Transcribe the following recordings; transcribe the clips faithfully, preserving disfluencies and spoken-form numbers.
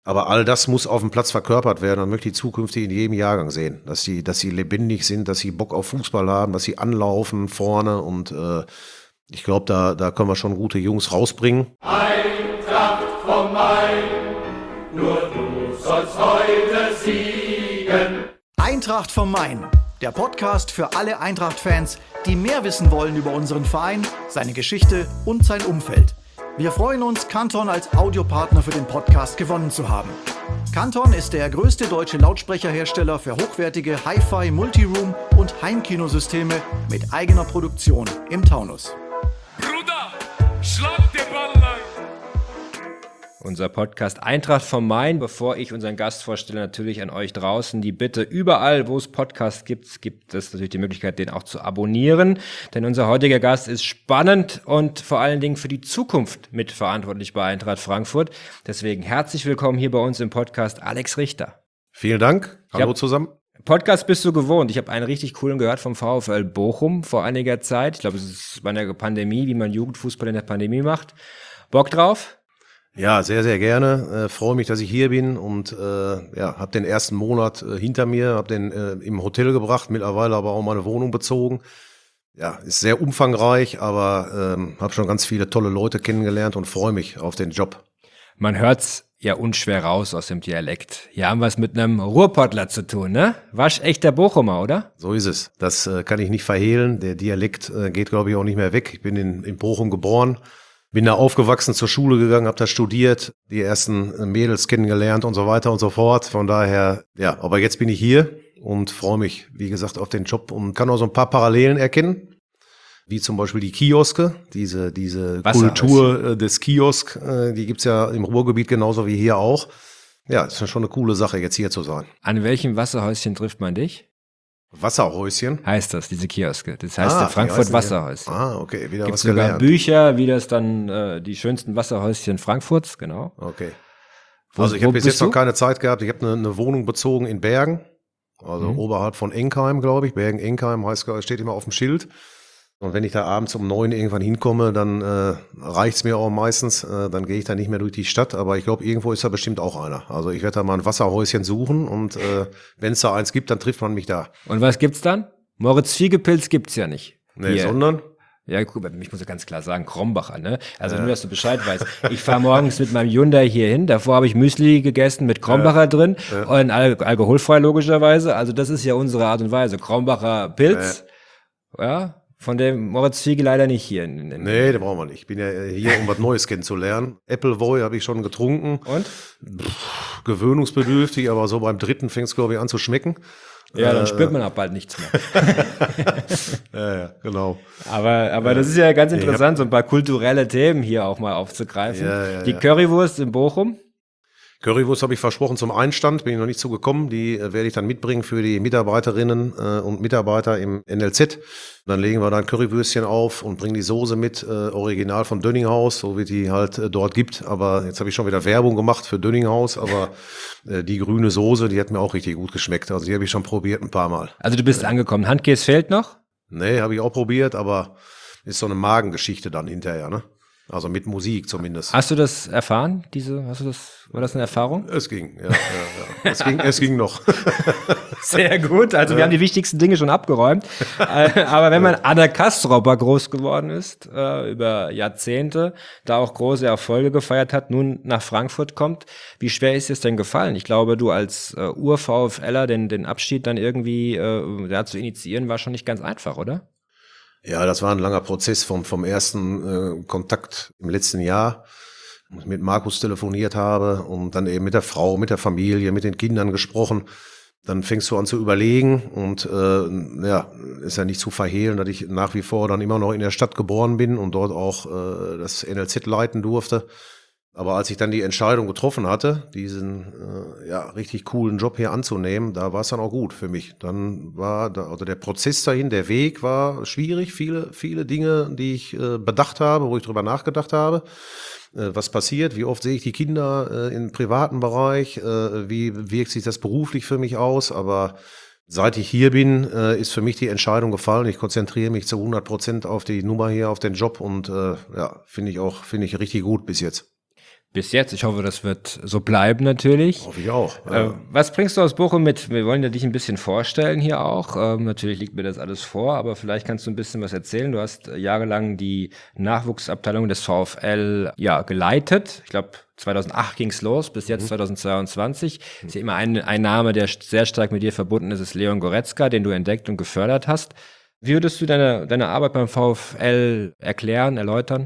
Aber all das muss auf dem Platz verkörpert werden und möchte ich zukünftig in jedem Jahrgang sehen. Dass sie, dass sie lebendig sind, dass sie Bock auf Fußball haben, dass sie anlaufen vorne und äh, ich glaube, da, da können wir schon gute Jungs rausbringen. Eintracht vom Main, nur du sollst heute siegen. Eintracht vom Main, der Podcast für alle Eintracht-Fans, die mehr wissen wollen über unseren Verein, seine Geschichte und sein Umfeld. Wir freuen uns, Canton als Audiopartner für den Podcast gewonnen zu haben. Canton ist der größte deutsche Lautsprecherhersteller für hochwertige Hi-Fi, Multiroom und Heimkinosysteme mit eigener Produktion im Taunus. Bruder, schlag den Ball rein! Unser Podcast Eintracht vom Main. Bevor ich unseren Gast vorstelle, natürlich an euch draußen die Bitte, überall, wo es Podcasts gibt, gibt es natürlich die Möglichkeit, den auch zu abonnieren. Denn unser heutiger Gast ist spannend und vor allen Dingen für die Zukunft mitverantwortlich bei Eintracht Frankfurt. Deswegen herzlich willkommen hier bei uns im Podcast, Alex Richter. Vielen Dank. Hallo hab, zusammen. Podcast bist du gewohnt. Ich habe einen richtig coolen gehört vom VfL Bochum vor einiger Zeit. Ich glaube, es ist bei der Pandemie, wie man Jugendfußball in der Pandemie macht. Bock drauf? Ja, sehr, sehr gerne. Äh, freue mich, dass ich hier bin und äh, ja, habe den ersten Monat äh, hinter mir, habe den äh, im Hotel gebracht, mittlerweile aber auch meine Wohnung bezogen. Ja, ist sehr umfangreich, aber ähm, habe schon ganz viele tolle Leute kennengelernt und freue mich auf den Job. Man hört's ja unschwer raus aus dem Dialekt. Hier haben wir es mit einem Ruhrpottler zu tun, ne? Waschechter Bochumer, oder? So ist es. Das äh, kann ich nicht verhehlen. Der Dialekt äh, geht, glaube ich, auch nicht mehr weg. Ich bin in, in Bochum geboren. Bin da aufgewachsen, zur Schule gegangen, habe da studiert, die ersten Mädels kennengelernt und so weiter und so fort. Von daher, ja, aber jetzt bin ich hier und freue mich, wie gesagt, auf den Job und kann auch so ein paar Parallelen erkennen, wie zum Beispiel die Kioske, diese diese Kultur des Kiosk, die gibt's ja im Ruhrgebiet genauso wie hier auch. Ja, das ist schon eine coole Sache, jetzt hier zu sein. An welchem Wasserhäuschen trifft man dich? Wasserhäuschen? Heißt das, diese Kioske. Das heißt ah, der Frankfurt Wasserhäuschen. Ah, okay, wieder Gibt's was gelernt. Sogar Bücher, wie das dann äh, die schönsten Wasserhäuschen Frankfurts, genau. Okay. Wo, also ich habe bis jetzt du? noch keine Zeit gehabt. Ich habe eine, eine Wohnung bezogen in Bergen, also mhm. oberhalb von Enkheim, glaube ich. Bergen-Enkheim heißt, steht immer auf dem Schild. Und wenn ich da abends um neun irgendwann hinkomme, dann äh, reicht's mir auch meistens. Äh, dann gehe ich da nicht mehr durch die Stadt. Aber ich glaube, irgendwo ist da bestimmt auch einer. Also ich werde da mal ein Wasserhäuschen suchen. Und äh, wenn es da eins gibt, dann trifft man mich da. Und was gibt's dann? Moritz Fiegepilz gibt's ja nicht. Nee, Hier. sondern? Ja, guck, ich muss ja ganz klar sagen, Krombacher, ne? Also ja. Nur, dass du Bescheid weißt. Ich fahre morgens mit meinem Hyundai hier hin. Davor habe ich Müsli gegessen mit Krombacher ja. drin. Ja. Und al- alkoholfrei logischerweise. Also das ist ja unsere Art und Weise. Krombacher Pilz. Ja. ja. Von dem Moritz Fiege leider nicht hier. In, in nee, den brauchen wir nicht. Ich bin ja hier, um was Neues kennenzulernen. Appleboy habe ich schon getrunken. Und? Pff, gewöhnungsbedürftig, aber so beim dritten fängt es, glaube ich, an zu schmecken. Ja, dann äh, spürt man auch bald nichts mehr. ja, ja, genau. Aber, aber das ist ja ganz interessant, so ein paar kulturelle Themen hier auch mal aufzugreifen. Ja, ja, Die ja. Currywurst in Bochum. Currywurst habe ich versprochen zum Einstand, bin ich noch nicht zugekommen. Die äh, werde ich dann mitbringen für die Mitarbeiterinnen äh, und Mitarbeiter im N L Z. Dann legen wir da ein Currywürstchen auf und bringen die Soße mit, äh, original von Dönninghaus, so wie die halt äh, dort gibt. Aber jetzt habe ich schon wieder Werbung gemacht für Dönninghaus, aber äh, die grüne Soße, die hat mir auch richtig gut geschmeckt. Also die habe ich schon probiert ein paar Mal. Also du bist äh, angekommen. Handkäse fehlt noch? Nee, habe ich auch probiert, aber ist so eine Magengeschichte dann hinterher, ne? Also mit Musik zumindest. Hast du das erfahren? Diese, hast du das, war das eine Erfahrung? Es ging, ja, ja, ja. Es ging, es ging noch. Sehr gut. Also wir haben die wichtigsten Dinge schon abgeräumt. Aber wenn man an der Kastropper groß geworden ist, äh, über Jahrzehnte, da auch große Erfolge gefeiert hat, nun nach Frankfurt kommt, wie schwer ist es denn gefallen? Ich glaube, du als äh, Ur-VfLer, den, den Abschied dann irgendwie äh, da zu initiieren, war schon nicht ganz einfach, oder? Ja, das war ein langer Prozess vom, vom ersten äh, Kontakt im letzten Jahr, wo ich mit Markus telefoniert habe und dann eben mit der Frau, mit der Familie, mit den Kindern gesprochen. Dann fängst du an zu überlegen und äh, ja, ist ja nicht zu verhehlen, dass ich nach wie vor dann immer noch in der Stadt geboren bin und dort auch äh, das N L Z leiten durfte. Aber als ich dann die Entscheidung getroffen hatte, diesen äh, ja richtig coolen Job hier anzunehmen, da war es dann auch gut für mich. Dann war da, also der Prozess dahin, der Weg war schwierig, viele viele Dinge, die ich äh, bedacht habe, wo ich drüber nachgedacht habe, äh, was passiert, wie oft sehe ich die Kinder äh, im privaten Bereich, äh, wie wirkt sich das beruflich für mich aus, aber seit ich hier bin, äh, ist für mich die Entscheidung gefallen. Ich konzentriere mich zu hundert Prozent auf die Nummer hier, auf den Job und äh, ja, finde ich auch, finde ich richtig gut bis jetzt. bis jetzt. Ich hoffe, das wird so bleiben natürlich. Hoffe ich auch. Äh, was bringst du aus Bochum mit? Wir wollen ja dich ein bisschen vorstellen hier auch. Ähm, natürlich liegt mir das alles vor, aber vielleicht kannst du ein bisschen was erzählen. Du hast jahrelang die Nachwuchsabteilung des VfL ja geleitet. Ich glaube, zweitausendacht ging's los, bis jetzt mhm. zweitausendzweiundzwanzig. Mhm. Ist ja immer ein, ein Name, der sehr stark mit dir verbunden ist, ist Leon Goretzka, den du entdeckt und gefördert hast. Wie würdest du deine, deine Arbeit beim VfL erklären, erläutern?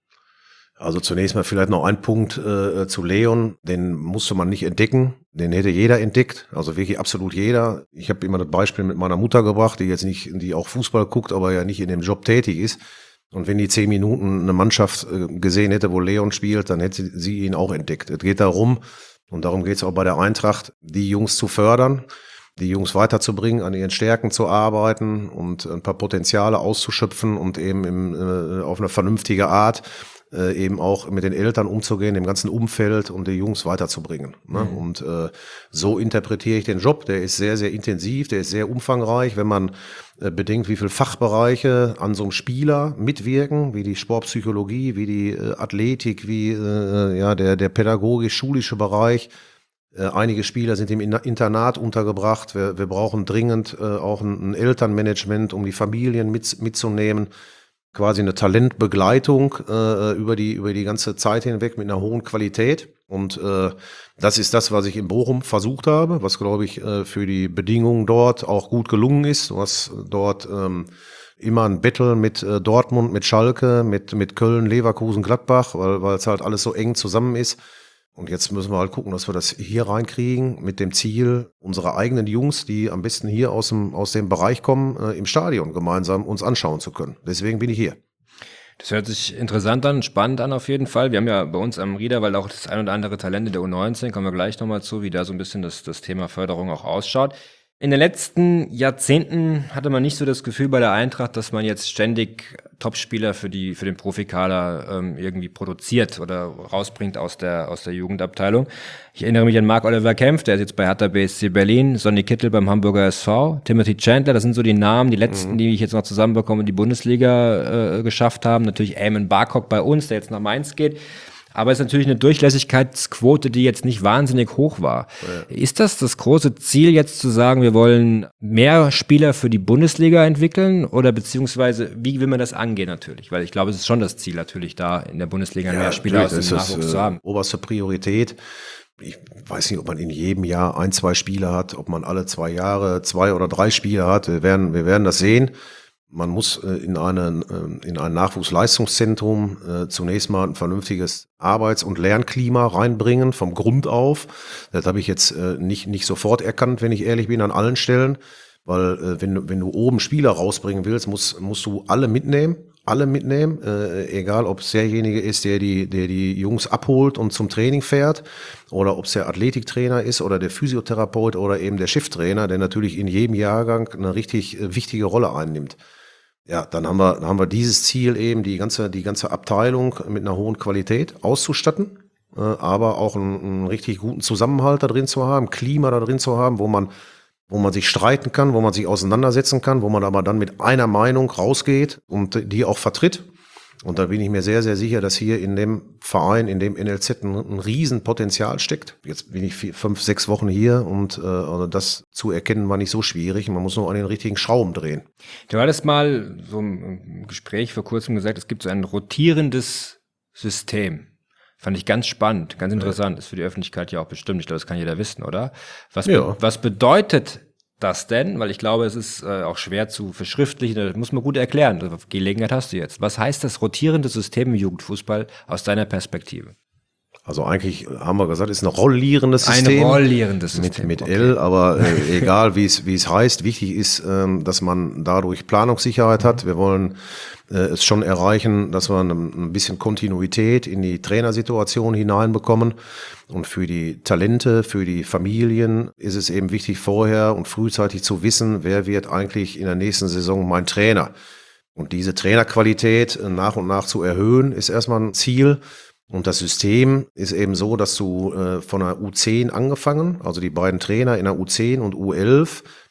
Also zunächst mal vielleicht noch ein Punkt äh, zu Leon, den musste man nicht entdecken, den hätte jeder entdeckt, also wirklich absolut jeder. Ich habe immer das Beispiel mit meiner Mutter gebracht, die jetzt nicht, die auch Fußball guckt, aber ja nicht in dem Job tätig ist. Und wenn die zehn Minuten eine Mannschaft äh, gesehen hätte, wo Leon spielt, dann hätte sie ihn auch entdeckt. Es geht darum, und darum geht es auch bei der Eintracht, die Jungs zu fördern, die Jungs weiterzubringen, an ihren Stärken zu arbeiten und ein paar Potenziale auszuschöpfen und eben im, äh, auf eine vernünftige Art Äh, eben auch mit den Eltern umzugehen, dem ganzen Umfeld und die Jungs weiterzubringen. Ne? Mhm. Und äh, so interpretiere ich den Job. Der ist sehr, sehr intensiv, der ist sehr umfangreich. Wenn man äh, bedenkt, wie viele Fachbereiche an so einem Spieler mitwirken, wie die Sportpsychologie, wie die äh, Athletik, wie äh, ja der der pädagogisch-schulische Bereich. Äh, einige Spieler sind im Internat untergebracht. Wir, wir brauchen dringend äh, auch ein, ein Elternmanagement, um die Familien mit, mitzunehmen. Quasi eine Talentbegleitung äh, über die über die ganze Zeit hinweg mit einer hohen Qualität. Und äh, das ist das, was ich in Bochum versucht habe, was, glaube ich, äh, für die Bedingungen dort auch gut gelungen ist. Du hast dort ähm, immer ein Battle mit äh, Dortmund, mit Schalke, mit mit Köln, Leverkusen, Gladbach, weil weil es halt alles so eng zusammen ist. Und jetzt müssen wir halt gucken, dass wir das hier reinkriegen mit dem Ziel, unsere eigenen Jungs, die am besten hier aus dem, aus dem Bereich kommen, äh, im Stadion gemeinsam uns anschauen zu können. Deswegen bin ich hier. Das hört sich interessant an, spannend an auf jeden Fall. Wir haben ja bei uns am Riederwald auch das ein oder andere Talent in der U neunzehn, kommen wir gleich nochmal zu, wie da so ein bisschen das, das Thema Förderung auch ausschaut. In den letzten Jahrzehnten hatte man nicht so das Gefühl bei der Eintracht, dass man jetzt ständig Topspieler für die für den Profikader ähm, irgendwie produziert oder rausbringt aus der aus der Jugendabteilung. Ich erinnere mich an Marc-Oliver Kempf, der ist jetzt bei Hertha B S C Berlin, Sonny Kittel beim Hamburger S V, Timothy Chandler, das sind so die Namen, die letzten, mhm. die ich jetzt noch zusammenbekomme, die Bundesliga äh, geschafft haben. Natürlich Eamon Barcock bei uns, der jetzt nach Mainz geht. Aber es ist natürlich eine Durchlässigkeitsquote, die jetzt nicht wahnsinnig hoch war. Ja. Ist das das große Ziel jetzt zu sagen, wir wollen mehr Spieler für die Bundesliga entwickeln oder beziehungsweise wie will man das angehen natürlich? Weil ich glaube, es ist schon das Ziel natürlich da in der Bundesliga mehr ja, Spieler aus dem Nachwuchs ist, zu haben. Äh, oberste Priorität. Ich weiß nicht, ob man in jedem Jahr ein, zwei Spieler hat, ob man alle zwei Jahre zwei oder drei Spieler hat. Wir werden, wir werden das sehen. Man muss äh, in, eine, äh, in ein Nachwuchsleistungszentrum äh, zunächst mal ein vernünftiges Arbeits- und Lernklima reinbringen, vom Grund auf. Das habe ich jetzt äh, nicht, nicht sofort erkannt, wenn ich ehrlich bin, an allen Stellen. Weil äh, wenn, du, wenn du oben Spieler rausbringen willst, musst, musst du alle mitnehmen. Alle mitnehmen, äh, egal ob es derjenige ist, der die, der die Jungs abholt und zum Training fährt, oder ob es der Athletiktrainer ist oder der Physiotherapeut oder eben der Cheftrainer, der natürlich in jedem Jahrgang eine richtig äh, wichtige Rolle einnimmt. Ja, dann haben wir, dann haben wir dieses Ziel eben, die ganze, die ganze Abteilung mit einer hohen Qualität auszustatten, äh, aber auch einen, einen richtig guten Zusammenhalt da drin zu haben, Klima da drin zu haben, wo man, wo man sich streiten kann, wo man sich auseinandersetzen kann, wo man aber dann mit einer Meinung rausgeht und die auch vertritt. Und da bin ich mir sehr, sehr sicher, dass hier in dem Verein, in dem N L Z ein, ein Riesenpotenzial steckt. Jetzt bin ich vier, fünf, sechs Wochen hier und äh, also das zu erkennen war nicht so schwierig. Man muss nur an den richtigen Schrauben drehen. Du hattest mal so im Gespräch vor kurzem gesagt, es gibt so ein rotierendes System. Fand ich ganz spannend, ganz interessant. Ist für die Öffentlichkeit ja auch bestimmt. Ich glaube, das kann jeder wissen, oder? Was, ja. be- was bedeutet das denn? Weil ich glaube, es ist äh, auch schwer zu verschriftlichen. Das muss man gut erklären. Gelegenheit hast du jetzt. Was heißt das rotierende System im Jugendfußball aus deiner Perspektive? Also eigentlich haben wir gesagt, ist ein rollierendes System. Ein rollierendes Mit, System. mit okay. L, aber äh, egal wie es wie es heißt. Wichtig ist, ähm, dass man dadurch Planungssicherheit hat. Wir wollen äh, es schon erreichen, dass wir ein, ein bisschen Kontinuität in die Trainersituation hineinbekommen. Und für die Talente, für die Familien ist es eben wichtig, vorher und frühzeitig zu wissen, wer wird eigentlich in der nächsten Saison mein Trainer. Und diese Trainerqualität nach und nach zu erhöhen, ist erstmal ein Ziel. Und das System ist eben so, dass du äh, von der U zehn angefangen, also die beiden Trainer in der U zehn und U elf,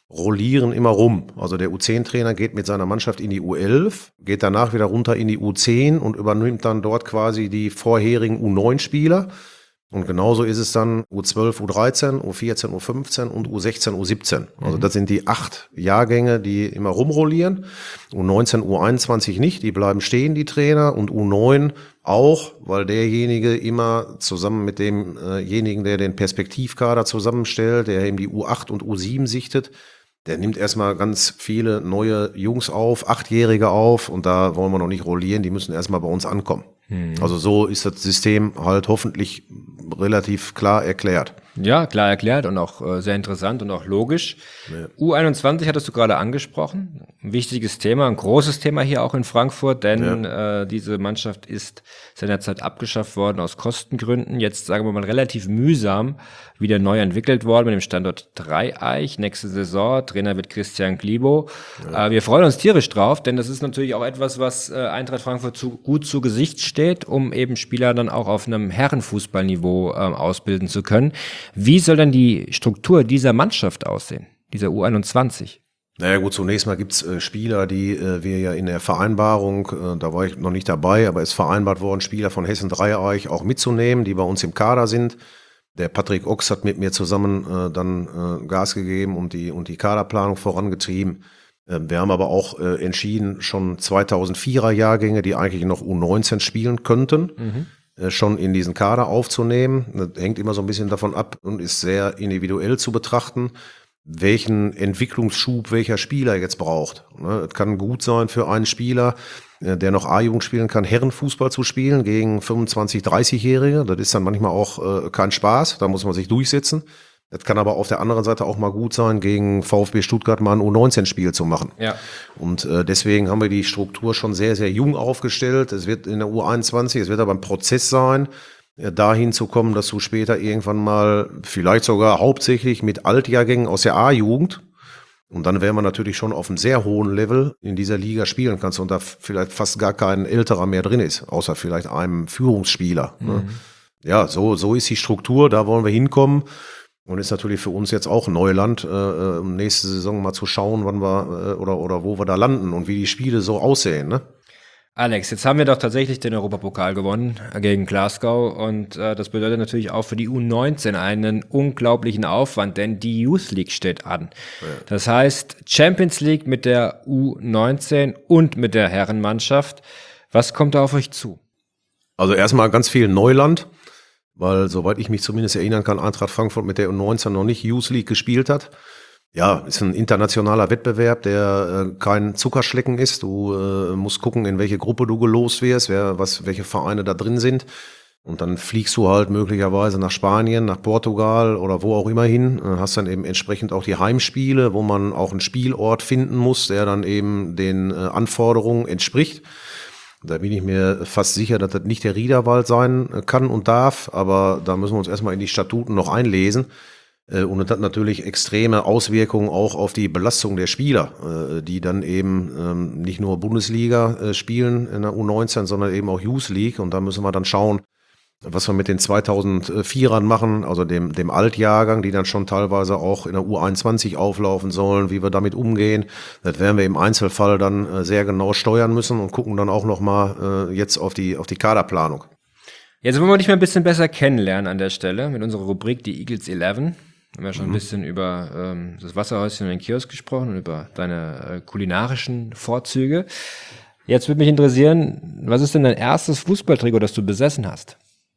rollieren immer rum. Also der U zehn Trainer geht mit seiner Mannschaft in die U elf, geht danach wieder runter in die U zehn und übernimmt dann dort quasi die vorherigen U neun Spieler. Und genauso ist es dann U zwölf, U dreizehn, U vierzehn, U fünfzehn und U sechzehn, U siebzehn. Also das sind die acht Jahrgänge, die immer rumrollieren. U neunzehn, U einundzwanzig nicht, die bleiben stehen, die Trainer. Und U neun auch, weil derjenige immer zusammen mit demjenigen, der den Perspektivkader zusammenstellt, der eben die U acht und U sieben sichtet, der nimmt erstmal ganz viele neue Jungs auf, Achtjährige auf, und da wollen wir noch nicht rollieren, die müssen erstmal bei uns ankommen. Hm. Also so ist das System halt hoffentlich relativ klar erklärt. Ja, klar erklärt und auch äh, sehr interessant und auch logisch. Ja. U einundzwanzig hattest du gerade angesprochen. Ein wichtiges Thema, ein großes Thema hier auch in Frankfurt, denn ja. äh, diese Mannschaft ist seinerzeit abgeschafft worden aus Kostengründen. Jetzt, sagen wir mal, relativ mühsam wieder neu entwickelt worden mit dem Standort Dreieich. Nächste Saison, Trainer wird Christian Glibo. Ja. Äh, wir freuen uns tierisch drauf, denn das ist natürlich auch etwas, was äh, Eintracht Frankfurt zu, gut zu Gesicht steht, um eben Spieler dann auch auf einem Herrenfußballniveau äh, ausbilden zu können. Wie soll denn die Struktur dieser Mannschaft aussehen, dieser U einundzwanzig? Naja gut, zunächst mal gibt's äh, Spieler, die äh, wir ja in der Vereinbarung, äh, da war ich noch nicht dabei, aber es ist vereinbart worden, Spieler von Hessen Dreieich auch mitzunehmen, die bei uns im Kader sind. Der Patrick Ochs hat mit mir zusammen äh, dann äh, Gas gegeben und die, und die Kaderplanung vorangetrieben. Äh, wir haben aber auch äh, entschieden, schon zweitausendvierer Jahrgänge, die eigentlich noch U neunzehn spielen könnten, mhm. schon in diesen Kader aufzunehmen. Das hängt immer so ein bisschen davon ab und ist sehr individuell zu betrachten, welchen Entwicklungsschub welcher Spieler jetzt braucht. Es kann gut sein für einen Spieler, der noch A-Jugend spielen kann, Herrenfußball zu spielen gegen fünfundzwanzig-, dreißigjährige. Das ist dann manchmal auch kein Spaß, da muss man sich durchsetzen. Das kann aber auf der anderen Seite auch mal gut sein, gegen VfB Stuttgart mal ein U neunzehn Spiel zu machen. Ja. Und äh, deswegen haben wir die Struktur schon sehr, sehr jung aufgestellt. Es wird in der U einundzwanzig, es wird aber ein Prozess sein, äh, dahin zu kommen, dass du später irgendwann mal vielleicht sogar hauptsächlich mit Altjahrgängen aus der A-Jugend, und dann wären wir natürlich schon auf einem sehr hohen Level in dieser Liga spielen kannst und da vielleicht fast gar kein Älterer mehr drin ist, außer vielleicht einem Führungsspieler. Mhm. Ne? Ja, so, so ist die Struktur, da wollen wir hinkommen. Und ist natürlich für uns jetzt auch Neuland, äh, um nächste Saison mal zu schauen, wann wir äh, oder oder wo wir da landen und wie die Spiele so aussehen, ne? Alex, jetzt haben wir doch tatsächlich den Europapokal gewonnen gegen Glasgow und äh, das bedeutet natürlich auch für die U neunzehn einen unglaublichen Aufwand, denn die Youth League steht an. Ja. Das heißt Champions League mit der U neunzehn und mit der Herrenmannschaft. Was kommt da auf euch zu? Also erstmal ganz viel Neuland. Weil, soweit ich mich zumindest erinnern kann, Eintracht Frankfurt mit der U neunzehn noch nicht Youth League gespielt hat. Ja, ist ein internationaler Wettbewerb, der äh, kein Zuckerschlecken ist. Du äh, musst gucken, in welche Gruppe du gelost wirst, wer, was, welche Vereine da drin sind. Und dann fliegst du halt möglicherweise nach Spanien, nach Portugal oder wo auch immer hin. Äh, hast dann eben entsprechend auch die Heimspiele, wo man auch einen Spielort finden muss, der dann eben den äh, Anforderungen entspricht. Da bin ich mir fast sicher, dass das nicht der Riederwald sein kann und darf, aber da müssen wir uns erstmal in die Statuten noch einlesen. Und das hat natürlich extreme Auswirkungen auch auf die Belastung der Spieler, die dann eben nicht nur Bundesliga spielen in der U neunzehn, sondern eben auch Youth League. Und da müssen wir dann schauen, was wir mit den zweitausendvierern machen, also dem, dem Altjahrgang, die dann schon teilweise auch in der U einundzwanzig auflaufen sollen, wie wir damit umgehen. Das werden wir im Einzelfall dann sehr genau steuern müssen und gucken dann auch nochmal äh, jetzt auf die, auf die Kaderplanung. Jetzt wollen wir dich mal ein bisschen besser kennenlernen an der Stelle mit unserer Rubrik, die Eagles elf. Wir haben ja schon mhm. ein bisschen über ähm, das Wasserhäuschen und den Kiosk gesprochen und über deine äh, kulinarischen Vorzüge. Jetzt würde mich interessieren, was ist denn dein erstes Fußballtrikot, das du besessen hast?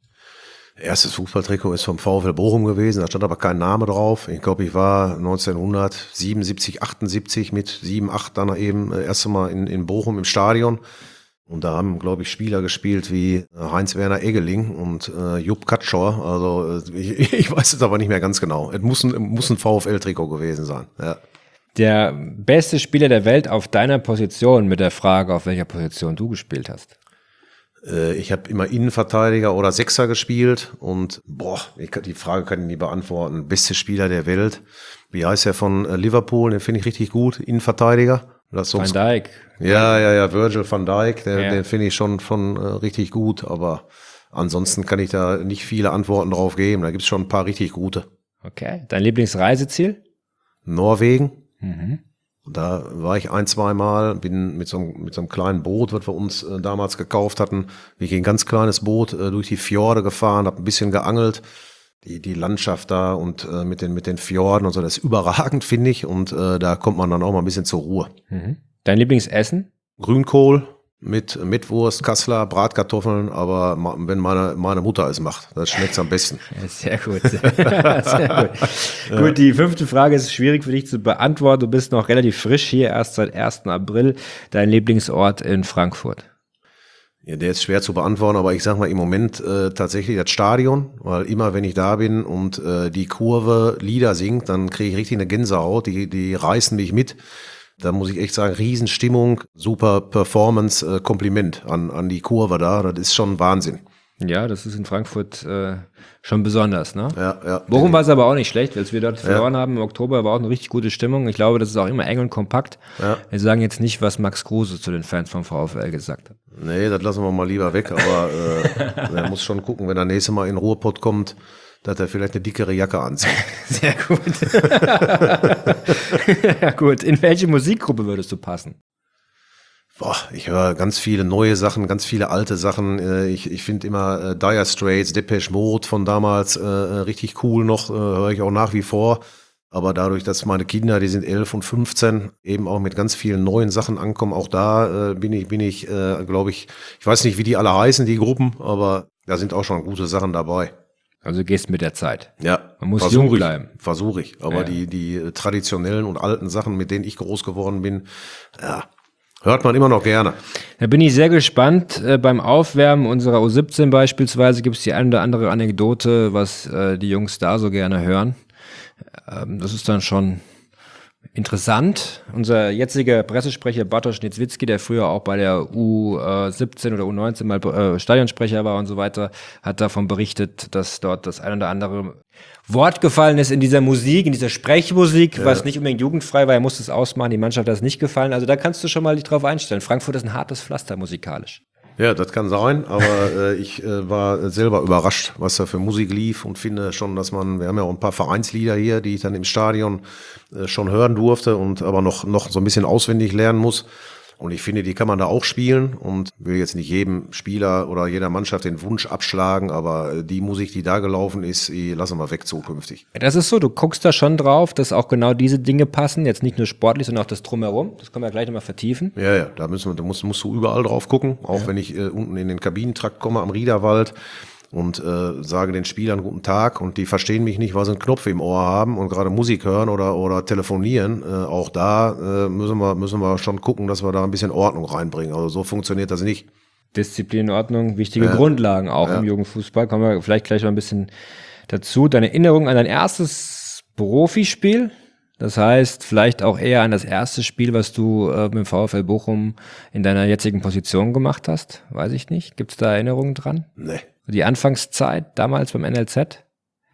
Erstes Fußballtrikot ist vom VfL Bochum gewesen, da stand aber kein Name drauf. Ich glaube, ich war neunzehnhundertsiebenundsiebzig, achtundsiebzig mit sieben, acht dann eben äh, erst Mal in, in Bochum im Stadion. Und da haben, glaube ich, Spieler gespielt wie Heinz-Werner Eggeling und äh, Jupp Katschor. Also äh, ich, ich weiß es aber nicht mehr ganz genau. Es muss ein, muss ein VfL-Trikot gewesen sein, ja. Der beste Spieler der Welt auf deiner Position, mit der Frage, auf welcher Position du gespielt hast? Ich habe immer Innenverteidiger oder Sechser gespielt und boah, ich, die Frage kann ich nie beantworten. Beste Spieler der Welt. Wie heißt der von Liverpool? Den finde ich richtig gut. Innenverteidiger. Das Van Dijk. Ja, ja, ja, Virgil van Dijk. Der, ja. Den finde ich schon, schon äh, richtig gut. Aber ansonsten kann ich da nicht viele Antworten drauf geben. Da gibt's schon ein paar richtig gute. Okay. Dein Lieblingsreiseziel? Norwegen. Mhm. Da war ich ein, zwei Mal, bin mit so, einem, mit so einem kleinen Boot, was wir uns äh, damals gekauft hatten, bin ich ein ganz kleines Boot äh, durch die Fjorde gefahren, habe ein bisschen geangelt. Die, die Landschaft da und äh, mit den, mit den Fjorden und so, das ist überragend, finde ich. Und äh, da kommt man dann auch mal ein bisschen zur Ruhe. Mhm. Dein Lieblingsessen? Grünkohl mit Mettwurst, Kassler, Bratkartoffeln, aber ma- wenn meine, meine Mutter es macht, das schmeckt's am besten. Ja, sehr gut. Sehr gut. Gut, die fünfte Frage ist schwierig für dich zu beantworten. Du bist noch relativ frisch hier, erst seit ersten April. Dein Lieblingsort in Frankfurt? Ja, der ist schwer zu beantworten, aber ich sag mal im Moment äh, tatsächlich das Stadion, weil immer wenn ich da bin und äh, die Kurve Lieder singt, dann kriege ich richtig eine Gänsehaut, die, die reißen mich mit. Da muss ich echt sagen, Riesenstimmung, super Performance, äh, Kompliment an, an die Kurve da, das ist schon Wahnsinn. Ja, das ist in Frankfurt äh, schon besonders, ne? Ja, ja. Bochum war es aber auch nicht schlecht, als wir dort verloren haben im Oktober, war auch eine richtig gute Stimmung. Ich glaube, das ist auch immer eng und kompakt. Ja. Wir sagen jetzt nicht, was Max Kruse zu den Fans vom VfL gesagt hat. Nee, das lassen wir mal lieber weg, aber äh, er muss schon gucken, wenn er nächstes Mal in den Ruhrpott kommt, dass er vielleicht eine dickere Jacke anzieht. Sehr gut. Ja, gut. In welche Musikgruppe würdest du passen? Boah, ich höre ganz viele neue Sachen, ganz viele alte Sachen. Äh, Ich, ich finde immer äh, Dire Straits, Depeche Mode von damals äh, richtig cool noch, äh, höre ich auch nach wie vor. Aber dadurch, dass meine Kinder, die sind elf und fünfzehn, eben auch mit ganz vielen neuen Sachen ankommen, auch da äh, bin ich, bin ich, äh, glaube ich, ich weiß nicht, wie die alle heißen, die Gruppen, aber da sind auch schon gute Sachen dabei. Also du gehst mit der Zeit. Ja, Man muss versuch jung ich, bleiben. Versuche ich. Aber Ja. die, die äh, traditionellen und alten Sachen, mit denen ich groß geworden bin, ja, hört man immer noch gerne. Da bin ich sehr gespannt. Äh, beim Aufwärmen unserer U siebzehn beispielsweise gibt es die eine oder andere Anekdote, was äh, die Jungs da so gerne hören. Ähm, das ist dann schon interessant. Unser jetziger Pressesprecher Bartosz Niedzwiecki, der früher auch bei der U siebzehn oder U neunzehn mal äh, Stadionsprecher war und so weiter, hat davon berichtet, dass dort das ein oder andere Wort gefallen ist in dieser Musik, in dieser Sprechmusik, ja. Was nicht unbedingt jugendfrei war. Er musste es ausmachen, die Mannschaft hat es nicht gefallen. Also da kannst du schon mal dich drauf einstellen. Frankfurt ist ein hartes Pflaster musikalisch. Ja, das kann sein, aber äh, ich äh, war selber überrascht, was da für Musik lief und finde schon, dass man, wir haben ja auch ein paar Vereinslieder hier, die ich dann im Stadion äh, schon hören durfte und aber noch, noch so ein bisschen auswendig lernen muss. Und ich finde, die kann man da auch spielen und will jetzt nicht jedem Spieler oder jeder Mannschaft den Wunsch abschlagen, aber die Musik, die da gelaufen ist, die lassen wir weg zukünftig. Das ist so, du guckst da schon drauf, dass auch genau diese Dinge passen, jetzt nicht nur sportlich, sondern auch das Drumherum. Das können wir gleich nochmal vertiefen. Ja, ja, da müssen wir, da musst, musst du überall drauf gucken, auch ja. Wenn ich äh, unten in den Kabinentrakt komme am Riederwald und äh, sage den Spielern guten Tag und die verstehen mich nicht, weil sie einen Knopf im Ohr haben und gerade Musik hören oder oder telefonieren. Äh, auch da äh, müssen wir müssen wir schon gucken, dass wir da ein bisschen Ordnung reinbringen. Also so funktioniert das nicht. Disziplin, Ordnung, wichtige ja. Grundlagen auch ja. Im Jugendfußball. Kommen wir vielleicht gleich mal ein bisschen dazu. Deine Erinnerung an dein erstes Profispiel? Das heißt, vielleicht auch eher an das erste Spiel, was du äh, mit dem VfL Bochum in deiner jetzigen Position gemacht hast? Weiß ich nicht. Gibt es da Erinnerungen dran? Nee. Die Anfangszeit damals beim N L Z?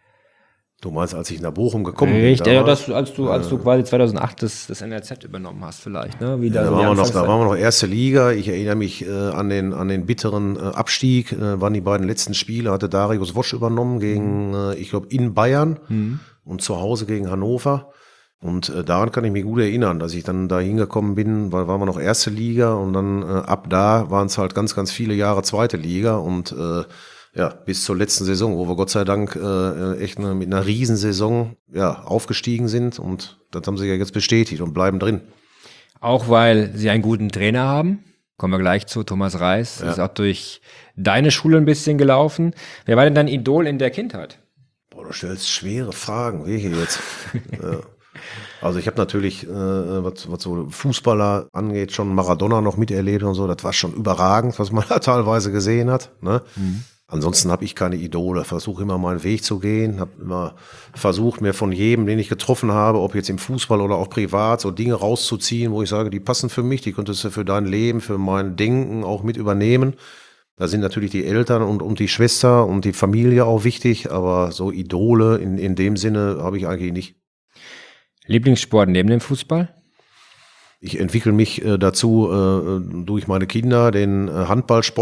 Du meinst, als ich nach Bochum gekommen Richtig, bin? Ja, das, als du, als du quasi zweitausendacht das, das N L Z übernommen hast vielleicht, ne? Wie da, ja, so da, die waren wir noch, da Anfangszeit- waren wir noch erste Liga. Ich erinnere mich äh, an den an den bitteren äh, Abstieg. Äh, waren die beiden letzten Spiele, hatte Darius Wosch übernommen gegen, äh, ich glaube, in Bayern Mhm. und zu Hause gegen Hannover. Und äh, daran kann ich mich gut erinnern, dass ich dann da hingekommen bin, weil waren wir noch erste Liga und dann äh, ab da waren es halt ganz, ganz viele Jahre zweite Liga und äh, ja, bis zur letzten Saison, wo wir Gott sei Dank äh, echt eine, mit einer Riesensaison ja, aufgestiegen sind und das haben sie ja jetzt bestätigt und bleiben drin. Auch weil sie einen guten Trainer haben. Kommen wir gleich zu. Thomas Reis Ja. ist auch durch deine Schule ein bisschen gelaufen. Wer war denn dein Idol in der Kindheit? Boah, du stellst schwere Fragen, wie hier jetzt. ja. Also ich habe natürlich, äh, was, was so Fußballer angeht, schon Maradona noch miterlebt und so. Das war schon überragend, was man da teilweise gesehen hat. Ne? Mhm. Ansonsten habe ich keine Idole. Versuche immer meinen Weg zu gehen. Habe immer versucht, mir von jedem, den ich getroffen habe, ob jetzt im Fußball oder auch privat, so Dinge rauszuziehen, wo ich sage, die passen für mich, die könntest du für dein Leben, für mein Denken auch mit übernehmen. Da sind natürlich die Eltern und, und die Schwester und die Familie auch wichtig, aber so Idole in, in dem Sinne habe ich eigentlich nicht. Lieblingssport neben dem Fußball? Ich entwickle mich äh, dazu äh, durch meine Kinder, den äh, Handballsport.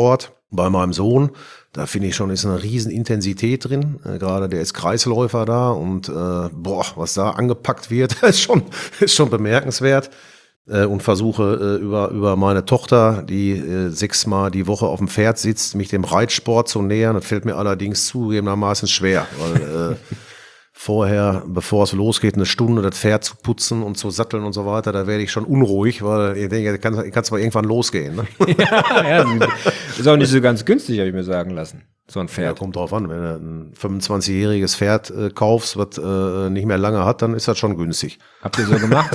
Bei meinem Sohn, da finde ich schon, ist eine riesen Intensität drin. Äh, gerade der ist Kreisläufer da und äh, boah, was da angepackt wird, ist schon, ist schon bemerkenswert. Äh, und versuche äh, über, über meine Tochter, die äh, sechsmal die Woche auf dem Pferd sitzt, mich dem Reitsport zu nähern. Das fällt mir allerdings zugegebenermaßen schwer, weil äh, vorher, bevor es losgeht, eine Stunde das Pferd zu putzen und zu satteln und so weiter, da werde ich schon unruhig, weil ich denke, kann es mal irgendwann losgehen. Ne? Ja, ja, ist auch nicht so ganz günstig, habe ich mir sagen lassen, so ein Pferd. Ja, kommt drauf an, wenn du ein fünfundzwanzigjähriges Pferd äh, kaufst, was äh, nicht mehr lange hat, dann ist das schon günstig. Habt ihr so gemacht?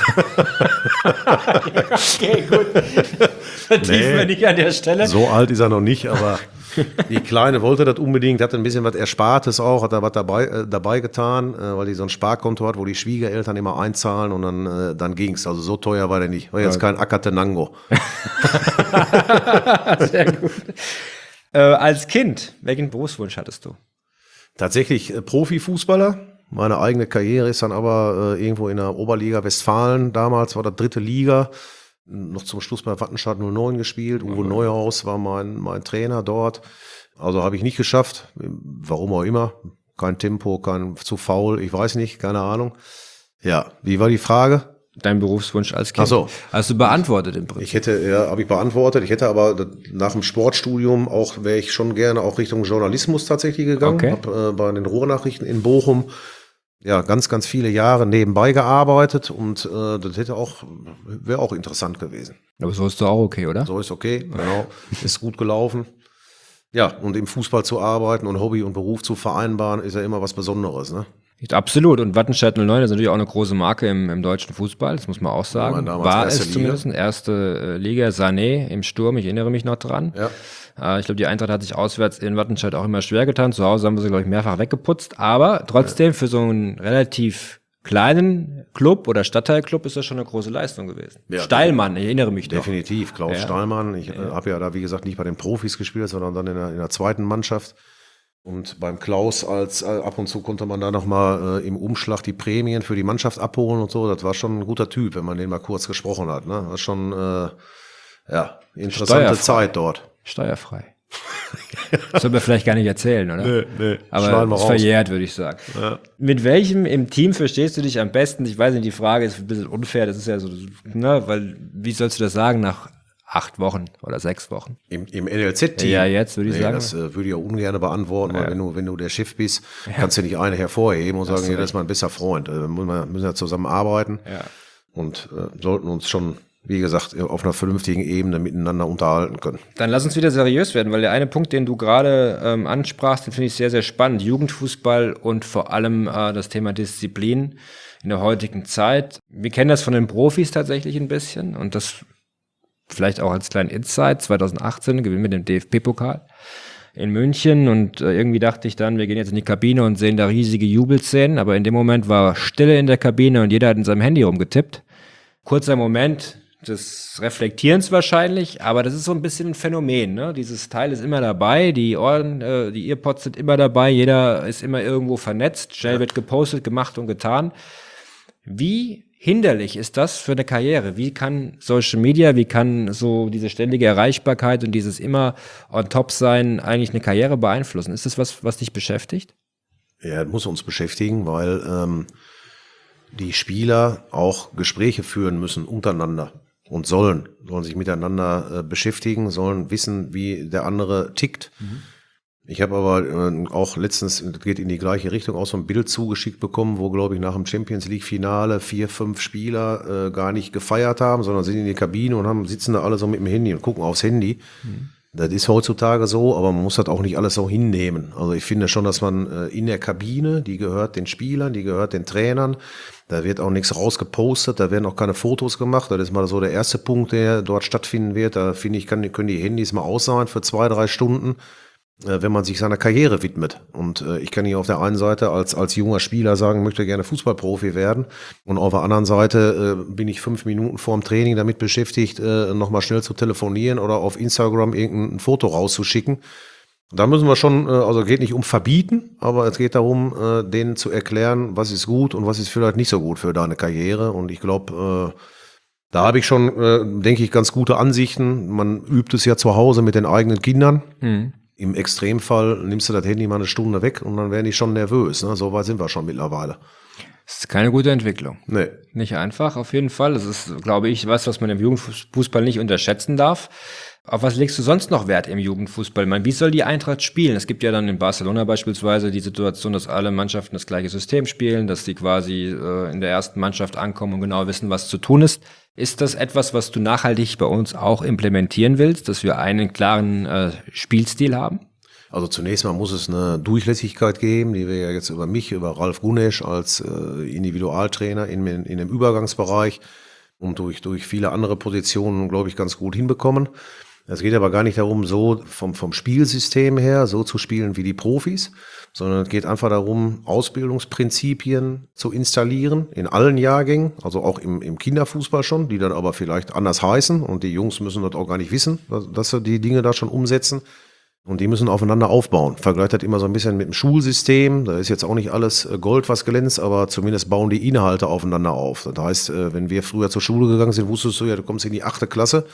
Okay, gut. Vertiefen Nee. wir nicht an der Stelle. So alt ist er noch nicht, aber die Kleine wollte das unbedingt, hatte ein bisschen was Erspartes auch, hat da was dabei, äh, dabei getan, äh, weil die so ein Sparkonto hat, wo die Schwiegereltern immer einzahlen und dann, äh, dann ging's. Also so teuer war der nicht. War jetzt kein Akatenango. Sehr gut. Äh, als Kind, welchen Berufswunsch hattest du? Tatsächlich äh, Profifußballer. Meine eigene Karriere ist dann aber äh, irgendwo in der Oberliga Westfalen. Damals war das dritte Liga. Noch zum Schluss bei Wattenscheid null neun gespielt. Uwe Neuhaus war mein, mein Trainer dort. Also habe ich nicht geschafft. Warum auch immer. Kein Tempo, kein zu faul. Ich weiß nicht, keine Ahnung. Ja, wie war die Frage? Dein Berufswunsch als Kind? Ach so. Hast du beantwortet im Prinzip? Ich hätte, ja, habe ich beantwortet. Ich hätte aber nach dem Sportstudium auch, wäre ich schon gerne auch Richtung Journalismus tatsächlich gegangen. Okay. Habe äh, bei den Ruhrnachrichten in Bochum ja ganz, ganz viele Jahre nebenbei gearbeitet und äh, das hätte auch, wäre auch interessant gewesen. Aber so ist doch auch okay, oder? So ist okay, genau, ist gut gelaufen. Ja, und im Fußball zu arbeiten und Hobby und Beruf zu vereinbaren, ist ja immer was Besonderes, ne? Absolut. Und Wattenscheid null neun ist natürlich auch eine große Marke im, im deutschen Fußball, das muss man auch sagen. Ja, damals War erste es Liga. zumindest, erste äh, Liga, Sané im Sturm, ich erinnere mich noch dran. Ja. Äh, ich glaube, die Eintracht hat sich auswärts in Wattenscheid auch immer schwer getan. Zu Hause haben wir sie, glaube ich, mehrfach weggeputzt. Aber trotzdem, für so einen relativ kleinen Club oder Stadtteilclub ist das schon eine große Leistung gewesen. Ja, Steilmann, ich erinnere mich noch. Definitiv, Klaus Ja. Steilmann. Ich äh, habe ja da, wie gesagt, nicht bei den Profis gespielt, sondern dann in der, in der zweiten Mannschaft. Und beim Klaus als äh, ab und zu konnte man da nochmal äh, im Umschlag die Prämien für die Mannschaft abholen und so. Das war schon ein guter Typ, wenn man den mal kurz gesprochen hat. Ne? Das war schon äh, ja, interessante Steuerfrei. Zeit dort. Steuerfrei. Das soll man vielleicht gar nicht erzählen, oder? Nee, nee. Aber Schneiden wir ist raus. verjährt, würde ich sagen. Ja. Mit welchem im Team verstehst du dich am besten? Ich weiß nicht, die Frage ist ein bisschen unfair. Das ist ja so, ne, weil, wie sollst du das sagen nach acht Wochen oder sechs Wochen? Im, im N L Z-Team? Ja, jetzt würde ich nee, sagen. Das äh, würde ich auch ungern beantworten, weil Ja. wenn du, wenn du der Chef bist, kannst du nicht eine hervorheben und sagen, ja, das ist mein bester Freund. Äh, müssen wir müssen ja zusammen arbeiten Ja. und äh, sollten uns schon, wie gesagt, auf einer vernünftigen Ebene miteinander unterhalten können. Dann lass uns wieder seriös werden, weil der eine Punkt, den du gerade ähm, ansprachst, den finde ich sehr, sehr spannend. Jugendfußball und vor allem äh, das Thema Disziplin in der heutigen Zeit. Wir kennen das von den Profis tatsächlich ein bisschen und das vielleicht auch als kleinen Insight. zwanzig achtzehn gewinnen wir den D F B-Pokal in München und äh, irgendwie dachte ich dann, wir gehen jetzt in die Kabine und sehen da riesige Jubelszenen, aber in dem Moment war Stille in der Kabine und jeder hat in seinem Handy rumgetippt. Kurzer Moment des Reflektierens wahrscheinlich, aber das ist so ein bisschen ein Phänomen, ne? Dieses Teil ist immer dabei, die Ohren, äh, die Earpods sind immer dabei, jeder ist immer irgendwo vernetzt, schnell wird gepostet, gemacht und getan. Wie hinderlich ist das für eine Karriere? Wie kann Social Media, wie kann so diese ständige Erreichbarkeit und dieses immer on top sein eigentlich eine Karriere beeinflussen? Ist das was, was dich beschäftigt? Ja, das muss uns beschäftigen, weil ähm, die Spieler auch Gespräche führen müssen untereinander und sollen, sollen sich miteinander äh, beschäftigen, sollen wissen, wie der andere tickt. Mhm. Ich habe aber äh, auch letztens, das geht in die gleiche Richtung, auch so ein Bild zugeschickt bekommen, wo, glaube ich, nach dem Champions League Finale vier, fünf Spieler äh, gar nicht gefeiert haben, sondern sind in die Kabine und haben, sitzen da alle so mit dem Handy und gucken aufs Handy. Mhm. Das ist heutzutage so, aber man muss das auch nicht alles so hinnehmen. Also ich finde schon, dass man äh, in der Kabine, die gehört den Spielern, die gehört den Trainern, da wird auch nichts rausgepostet, da werden auch keine Fotos gemacht. Das ist mal so der erste Punkt, der dort stattfinden wird. Da finde ich, kann, können die Handys mal aus sein für zwei, drei Stunden, wenn man sich seiner Karriere widmet. Und äh, ich kann hier auf der einen Seite als als junger Spieler sagen, möchte gerne Fußballprofi werden. Und auf der anderen Seite äh, bin ich fünf Minuten vorm Training damit beschäftigt, äh, nochmal schnell zu telefonieren oder auf Instagram irgendein Foto rauszuschicken. Da müssen wir schon, äh, also geht nicht um verbieten, aber es geht darum, äh, denen zu erklären, was ist gut und was ist vielleicht nicht so gut für deine Karriere. Und ich glaube, äh, Da habe ich schon, äh, denke ich, ganz gute Ansichten. Man übt es ja zu Hause mit den eigenen Kindern. Mhm. Im Extremfall nimmst du das Handy mal eine Stunde weg und dann werden die schon nervös. Ne? So weit sind wir schon mittlerweile. Das ist keine gute Entwicklung. Nee. Nicht einfach, auf jeden Fall. Das ist, glaube ich, was, was man im Jugendfußball nicht unterschätzen darf. Auf was legst du sonst noch Wert im Jugendfußball? Ich meine, wie soll die Eintracht spielen? Es gibt ja dann in Barcelona beispielsweise die Situation, dass alle Mannschaften das gleiche System spielen, dass die quasi äh, in der ersten Mannschaft ankommen und genau wissen, was zu tun ist. Ist das etwas, was du nachhaltig bei uns auch implementieren willst, dass wir einen klaren äh, Spielstil haben? Also zunächst mal muss es eine Durchlässigkeit geben, die wir ja jetzt über mich, über Ralf Gunesch als äh, Individualtrainer in, in dem Übergangsbereich und durch, durch viele andere Positionen, glaube ich, ganz gut hinbekommen. Es geht aber gar nicht darum, so vom, vom Spielsystem her so zu spielen wie die Profis, sondern es geht einfach darum, Ausbildungsprinzipien zu installieren in allen Jahrgängen, also auch im, im Kinderfußball schon, die dann aber vielleicht anders heißen und die Jungs müssen das auch gar nicht wissen, dass, dass sie die Dinge da schon umsetzen. Und die müssen aufeinander aufbauen. Vergleicht das immer so ein bisschen mit dem Schulsystem. Da ist jetzt auch nicht alles Gold, was glänzt, aber zumindest bauen die Inhalte aufeinander auf. Das heißt, wenn wir früher zur Schule gegangen sind, wusstest du ja, du kommst in die achte Klasse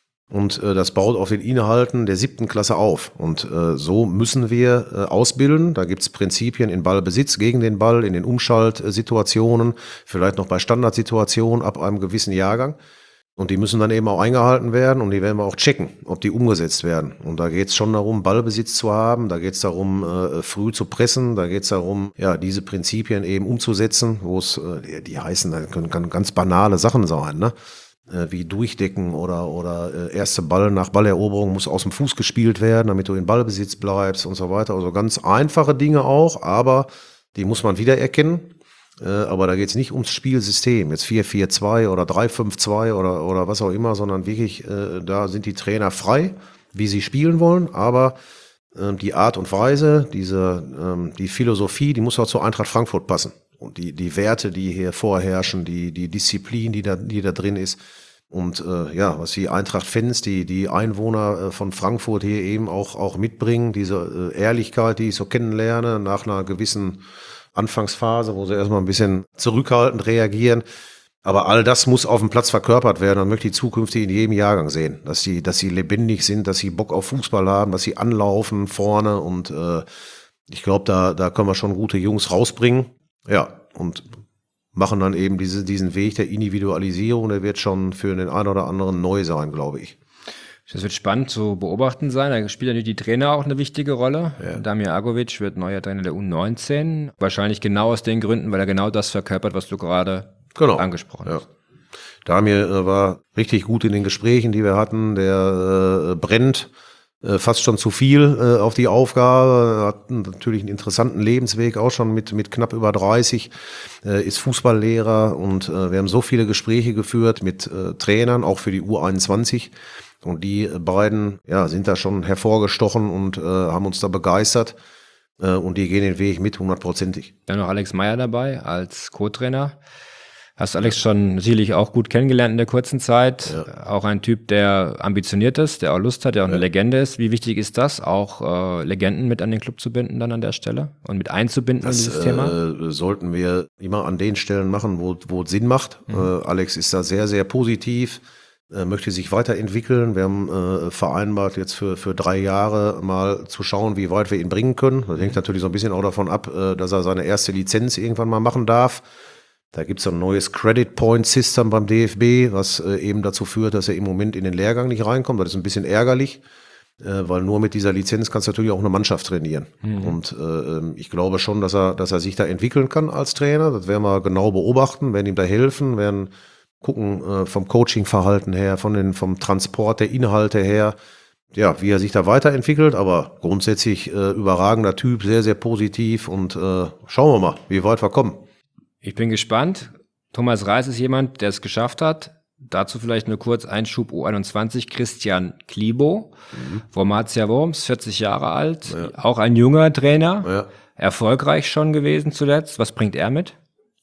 und das baut auf den Inhalten der siebten Klasse auf. Und so müssen wir ausbilden. Da gibt's Prinzipien in Ballbesitz gegen den Ball, in den Umschaltsituationen, vielleicht noch bei Standardsituationen ab einem gewissen Jahrgang. Und die müssen dann eben auch eingehalten werden und die werden wir auch checken, ob die umgesetzt werden. Und da geht es schon darum, Ballbesitz zu haben, da geht es darum, äh, früh zu pressen, da geht es darum, ja, diese Prinzipien eben umzusetzen, wo es, äh, die, die heißen, das können, können ganz banale Sachen sein, ne? Äh, wie Durchdecken oder, oder äh, erste Ball nach Balleroberung muss aus dem Fuß gespielt werden, damit du in Ballbesitz bleibst und so weiter. Also ganz einfache Dinge auch, aber die muss man wiedererkennen. Aber da geht es nicht ums Spielsystem, jetzt vier vier zwei oder drei fünf zwei oder, oder was auch immer, sondern wirklich, äh, da sind die Trainer frei, wie sie spielen wollen, aber äh, die Art und Weise, diese, ähm, die Philosophie, die muss auch zur Eintracht Frankfurt passen. Und die, die Werte, die hier vorherrschen, die, die Disziplin, die da, die da drin ist. Und äh, ja, was die Eintracht-Fans, die, die Einwohner äh, von Frankfurt hier eben auch, auch mitbringen, diese äh, Ehrlichkeit, die ich so kennenlerne, nach einer gewissen Anfangsphase, wo sie erstmal ein bisschen zurückhaltend reagieren. Aber all das muss auf dem Platz verkörpert werden und möchte ich zukünftig in jedem Jahrgang sehen. Dass sie, dass sie lebendig sind, dass sie Bock auf Fußball haben, dass sie anlaufen vorne und äh, ich glaube, da, da können wir schon gute Jungs rausbringen. Ja, und machen dann eben diese, diesen Weg der Individualisierung, der wird schon für den einen oder anderen neu sein, glaube ich. Das wird spannend zu beobachten sein. Da spielt natürlich die Trainer auch eine wichtige Rolle. Ja. Damir Agovic wird neuer Trainer der U neunzehn. Wahrscheinlich genau aus den Gründen, weil er genau das verkörpert, was du gerade genau. angesprochen hast. Ja. Damir äh, war richtig gut in den Gesprächen, die wir hatten. Der äh, brennt äh, fast schon zu viel äh, auf die Aufgabe. Hat natürlich einen interessanten Lebensweg, auch schon mit, mit knapp über dreißig. Äh, ist Fußballlehrer und äh, wir haben so viele Gespräche geführt mit äh, Trainern, auch für die U einundzwanzig. Und die beiden ja, sind da schon hervorgestochen und äh, haben uns da begeistert. Äh, und die gehen den Weg mit, hundertprozentig. Dann noch Alex Meyer dabei als Co-Trainer. Hast Alex schon sicherlich auch gut kennengelernt in der kurzen Zeit. Ja. Auch ein Typ, der ambitioniert ist, der auch Lust hat, der auch ja. eine Legende ist. Wie wichtig ist das, auch äh, Legenden mit an den Club zu binden dann an der Stelle und mit einzubinden das, in dieses Thema? Äh, sollten wir immer an den Stellen machen, wo, wo es Sinn macht. Mhm. Äh, Alex ist da sehr, sehr positiv. Möchte sich weiterentwickeln. Wir haben äh, vereinbart, jetzt für, für drei Jahre mal zu schauen, wie weit wir ihn bringen können. Das hängt natürlich so ein bisschen auch davon ab, äh, dass er seine erste Lizenz irgendwann mal machen darf. Da gibt es ein neues Credit Point System beim D F B, was äh, eben dazu führt, dass er im Moment in den Lehrgang nicht reinkommt. Das ist ein bisschen ärgerlich, äh, weil nur mit dieser Lizenz kannst du natürlich auch eine Mannschaft trainieren. Mhm. Und äh, ich glaube schon, dass er, dass er sich da entwickeln kann als Trainer. Das werden wir genau beobachten, werden ihm da helfen, werden gucken äh, vom Coaching-Verhalten her, von den, vom Transport der Inhalte her, ja, wie er sich da weiterentwickelt, aber grundsätzlich äh, überragender Typ, sehr, sehr positiv und äh, schauen wir mal, wie weit wir kommen. Ich bin gespannt. Thomas Reis ist jemand, der es geschafft hat. Dazu vielleicht nur kurz Einschub U einundzwanzig, Christian Klibo, mhm. Wormatia Worms, vierzig Jahre alt, ja. auch ein junger Trainer, ja. erfolgreich schon gewesen zuletzt. Was bringt er mit?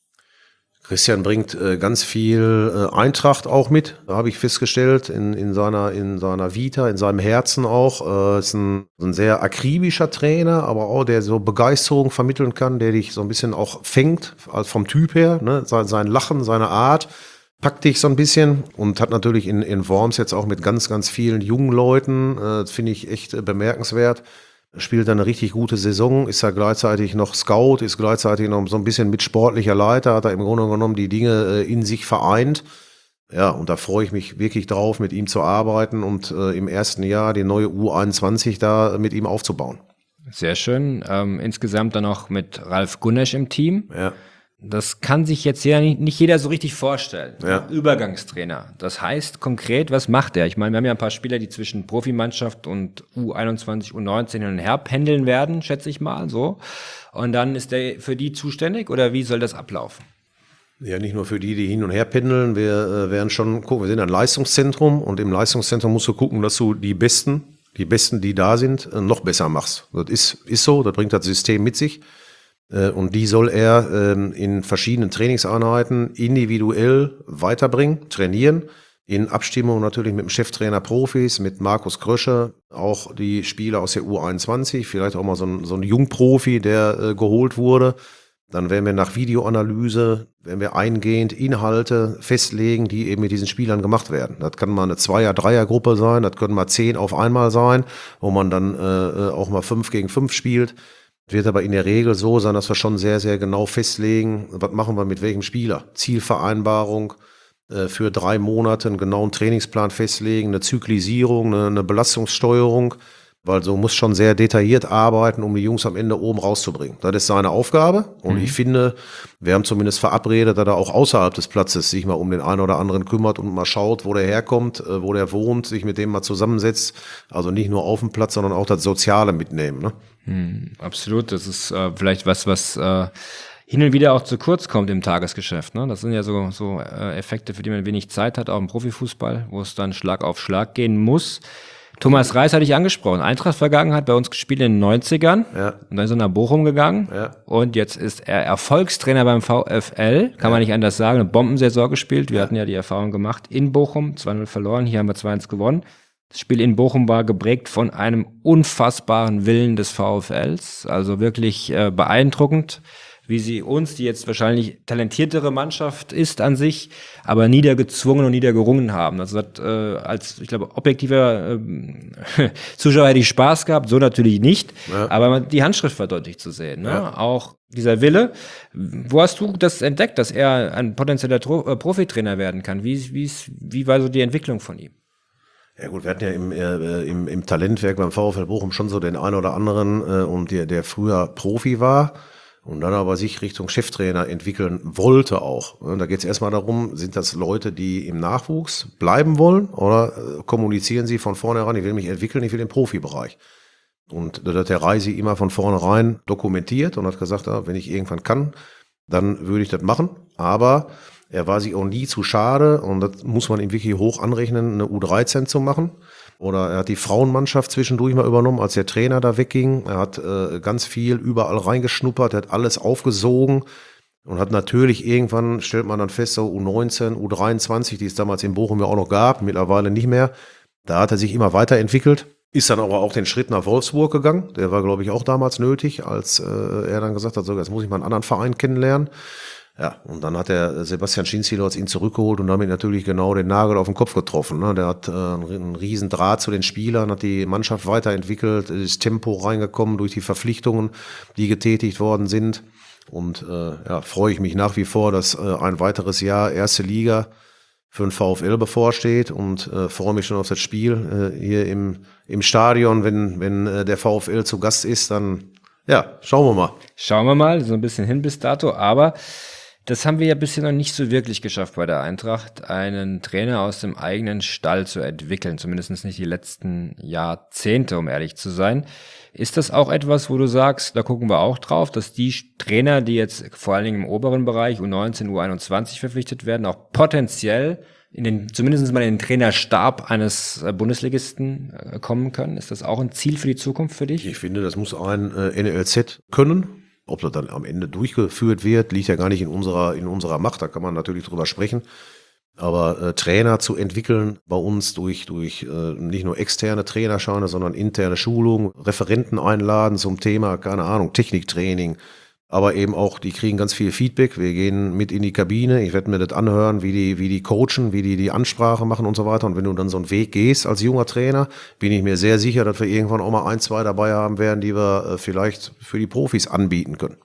Christian bringt äh, ganz viel äh, Eintracht auch mit, habe ich festgestellt, in, in, seiner, in seiner Vita, in seinem Herzen auch. Äh, ist ein, ein sehr akribischer Trainer, aber auch der so Begeisterung vermitteln kann, der dich so ein bisschen auch fängt, also vom Typ her, ne? sein, sein Lachen, seine Art. packt dich so ein bisschen und hat natürlich in, in Worms jetzt auch mit ganz, ganz vielen jungen Leuten, äh, finde ich echt äh, bemerkenswert. Spielt eine richtig gute Saison, ist ja gleichzeitig noch Scout, ist gleichzeitig noch so ein bisschen mit sportlicher Leiter, hat er im Grunde genommen die Dinge äh, in sich vereint. Ja, und da freue ich mich wirklich drauf, mit ihm zu arbeiten und äh, im ersten Jahr die neue U einundzwanzig da mit ihm aufzubauen. Sehr schön. Ähm, insgesamt dann auch mit Ralf Gunesch im Team. Ja. Das kann sich jetzt ja nicht, nicht jeder so richtig vorstellen. Ja. Übergangstrainer. Das heißt konkret, was macht er? Ich meine, wir haben ja ein paar Spieler, die zwischen Profimannschaft und U einundzwanzig, U neunzehn hin und her pendeln werden, schätze ich mal so. Und dann ist der für die zuständig oder wie soll das ablaufen? Ja, nicht nur für die, die hin und her pendeln. Wir äh, werden schon gucken, wir sind ein Leistungszentrum und im Leistungszentrum musst du gucken, dass du die Besten, die Besten, die da sind, äh, noch besser machst. Das ist, ist so, das bringt das System mit sich. Und die soll er ähm, in verschiedenen Trainingseinheiten individuell weiterbringen, trainieren, in Abstimmung natürlich mit dem Cheftrainer Profis, mit Markus Krösche, auch die Spieler aus der U einundzwanzig, vielleicht auch mal so ein, so ein Jungprofi, der äh, geholt wurde. Dann werden wir nach Videoanalyse, werden wir eingehend Inhalte festlegen, die eben mit diesen Spielern gemacht werden. Das kann mal eine Zweier-, Dreier-Gruppe sein, das können mal zehn auf einmal sein, wo man dann äh, auch mal fünf gegen fünf spielt. Wird aber in der Regel so sein, dass wir schon sehr, sehr genau festlegen, was machen wir mit welchem Spieler. Zielvereinbarung äh, für drei Monate, einen genauen Trainingsplan festlegen, eine Zyklisierung, eine, eine Belastungssteuerung, weil so muss schon sehr detailliert arbeiten, um die Jungs am Ende oben rauszubringen. Das ist seine Aufgabe und mhm. ich finde, wir haben zumindest verabredet, dass er auch außerhalb des Platzes sich mal um den einen oder anderen kümmert und mal schaut, wo der herkommt, äh, wo der wohnt, sich mit dem mal zusammensetzt. Also nicht nur auf dem Platz, sondern auch das Soziale mitnehmen, ne? Hm, absolut, das ist äh, vielleicht was, was äh, hin und wieder auch zu kurz kommt im Tagesgeschäft. Ne? Das sind ja so, so äh, Effekte, für die man wenig Zeit hat, auch im Profifußball, wo es dann Schlag auf Schlag gehen muss. Thomas Reis hatte ich angesprochen, Eintracht-Vergangenheit, bei uns gespielt in den neunzigern Ja. und dann ist er nach Bochum gegangen Ja. und jetzt ist er Erfolgstrainer beim VfL, kann ja. man nicht anders sagen, eine Bombensaison gespielt. Wir ja. hatten ja die Erfahrung gemacht in Bochum, zwei null verloren, hier haben wir zwei eins gewonnen. Das Spiel in Bochum war geprägt von einem unfassbaren Willen des VfLs, also wirklich äh, beeindruckend, wie sie uns, die jetzt wahrscheinlich talentiertere Mannschaft ist an sich, aber niedergezwungen und niedergerungen haben. Also das, äh, als, ich glaube, objektiver äh, Zuschauer hätte ich Spaß gehabt, so natürlich nicht, ja. aber die Handschrift war deutlich zu sehen. Ne? Ja. Auch dieser Wille. Wo hast du das entdeckt, dass er ein potenzieller Tro- äh, Profitrainer werden kann? Wie, wie, wie war so die Entwicklung von ihm? Ja gut, wir hatten ja im, äh, im, im Talentwerk beim VfL Bochum schon so den einen oder anderen, äh, und der, der früher Profi war und dann aber sich Richtung Cheftrainer entwickeln wollte auch. Und da geht es erstmal darum, sind das Leute, die im Nachwuchs bleiben wollen oder äh, kommunizieren sie von vornherein, ich will mich entwickeln, ich will den Profibereich. Und da hat der Reisi immer von vornherein dokumentiert und hat gesagt, ja, wenn ich irgendwann kann, dann würde ich das machen, aber er war sich auch nie zu schade und das muss man ihm wirklich hoch anrechnen, eine U dreizehn zu machen. Oder er hat die Frauenmannschaft zwischendurch mal übernommen, als der Trainer da wegging. Er hat äh, ganz viel überall reingeschnuppert, er hat alles aufgesogen und hat natürlich irgendwann, stellt man dann fest, so U neunzehn, U dreiundzwanzig, die es damals in Bochum ja auch noch gab, mittlerweile nicht mehr. Da hat er sich immer weiterentwickelt. Ist dann aber auch den Schritt nach Wolfsburg gegangen. Der war, glaube ich, auch damals nötig, als äh, er dann gesagt hat, so, jetzt muss ich mal einen anderen Verein kennenlernen. Ja, und dann hat der Sebastian Schinzilotz ihn zurückgeholt und damit natürlich genau den Nagel auf den Kopf getroffen. Ne? Der hat äh, einen riesen Draht zu den Spielern, hat die Mannschaft weiterentwickelt, ist Tempo reingekommen durch die Verpflichtungen, die getätigt worden sind. Und äh, ja, freue ich mich nach wie vor, dass äh, ein weiteres Jahr erste Liga für den VfL bevorsteht und äh, freue mich schon auf das Spiel äh, hier im, im Stadion, wenn, wenn äh, der VfL zu Gast ist, dann ja, schauen wir mal. Schauen wir mal, so ein bisschen hin bis dato, aber das haben wir ja bisher noch nicht so wirklich geschafft bei der Eintracht, einen Trainer aus dem eigenen Stall zu entwickeln, zumindest nicht die letzten Jahrzehnte, um ehrlich zu sein. Ist das auch etwas, wo du sagst, da gucken wir auch drauf, dass die Trainer, die jetzt vor allen Dingen im oberen Bereich U neunzehn, U einundzwanzig verpflichtet werden, auch potenziell in den, zumindest mal in den Trainerstab eines Bundesligisten äh, kommen können? Ist das auch ein Ziel für die Zukunft für dich? Ich finde, das muss ein äh, N L Z können. Ob das dann am Ende durchgeführt wird, liegt ja gar nicht in unserer, in unserer Macht, da kann man natürlich drüber sprechen. Aber äh, Trainer zu entwickeln bei uns durch, durch äh, nicht nur externe Trainerscheine, sondern interne Schulung, Referenten einladen zum Thema, keine Ahnung, Techniktraining, aber eben auch, die kriegen ganz viel Feedback. Wir gehen mit in die Kabine. Ich werde mir das anhören, wie die, wie die coachen, wie die die Ansprache machen und so weiter. Und wenn du dann so einen Weg gehst als junger Trainer, bin ich mir sehr sicher, dass wir irgendwann auch mal ein, zwei dabei haben werden, die wir äh, vielleicht für die Profis anbieten können.